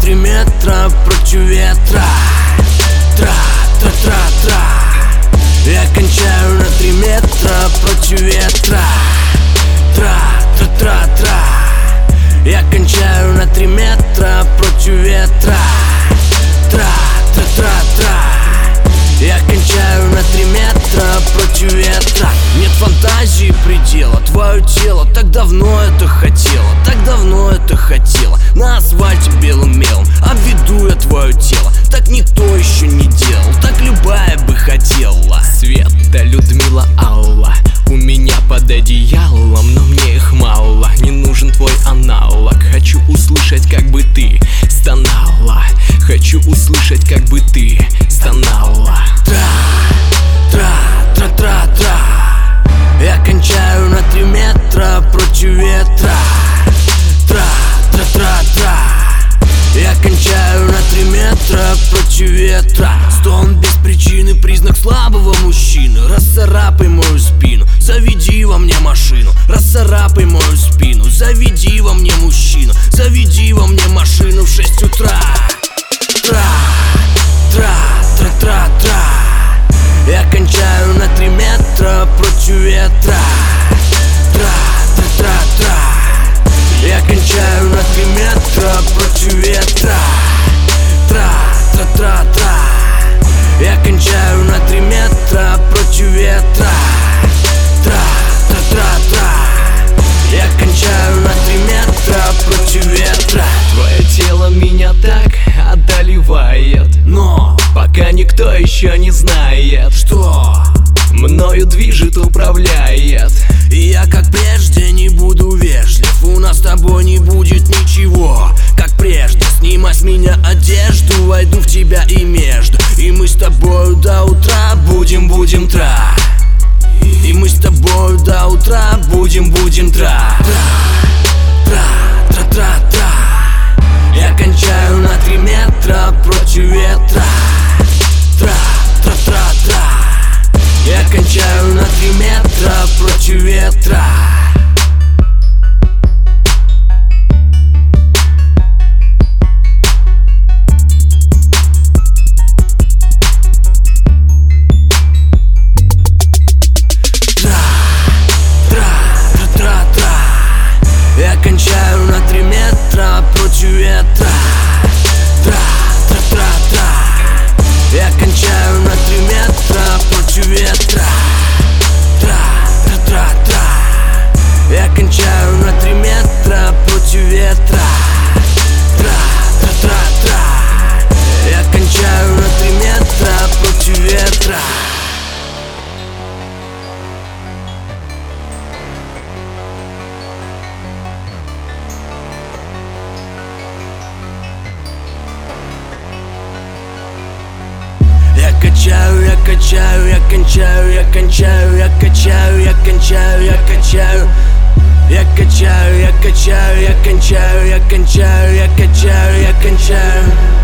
3 метра против ветра. Тра-тра-тра-тра. Я кончаю на 3 метра против ветра. Тра-тра-тра-тра. Я кончаю на 3 метра против ветра. Тра-тра-тра-тра. Я кончаю на 3 метра против ветра. Нет фантазии предела, твое тело так давно это хотело, так давно это хотело. На асфальте белым мелом обведу я твое тело, так никто еще не делал, так любая бы хотела. Света, Людмила, Алла, у меня под одеялом, но мне их мало. Не нужен твой аналог. Хочу услышать, как бы ты стонала. Хочу услышать, как бы ты стонала. Тра-тра-тра-тра. Я кончаю на 3 метра против ветра. Тра-тра-тра-тра. Я кончаю на 3 метра против ветра. Стон без причины, признак слабого мужчины. Расцарапай мою спину, заведи во мне машину. Расцарапай мою спину, заведи во мне мужчину. Заведи во мне машину в 6 утра. Тра-тра-тра-тра. Я кончаю на 3 метра против ветра. Тра-тра-тра-тра. Я кончаю на 3 метра против ветра. Тра-тра-тра-тра. Я кончаю на 3 метра против ветра. Тра-тра-тра-тра. Я кончаю на 3 метра против ветра. Твое тело меня так одолевает, но пока никто еще не знает, что мною движет, управляет. И я как прежде не буду вежлив. У нас с тобой не будет ничего, как прежде. Снимай с меня одежду, войду в тебя и между. И мы с тобою до утра будем тра. И мы с тобою до утра будем тра. Тра-тра-тра-тра. Я кончаю на 3 метра против ветра. Тра-тра-тра-тра. Я кончаю на 3 метра против ветра. Тра-тра-тра-тра. Я кончаю на 3 метра против ветра. Тра-тра-тра-тра. Я кончаю на 3 метра против ветра. Тра-тра-тра-тра. Я кончаю на 3 метра против ветра. Тра-тра-тра-тра. Я кончаю на 3 метра против ветра. Я качаю, я качаю, я кончаю, я кончаю, я качаю, я кончаю, я качаю. Я качаю, я качаю, я кончаю, я кончаю, я качаю, я кончаю.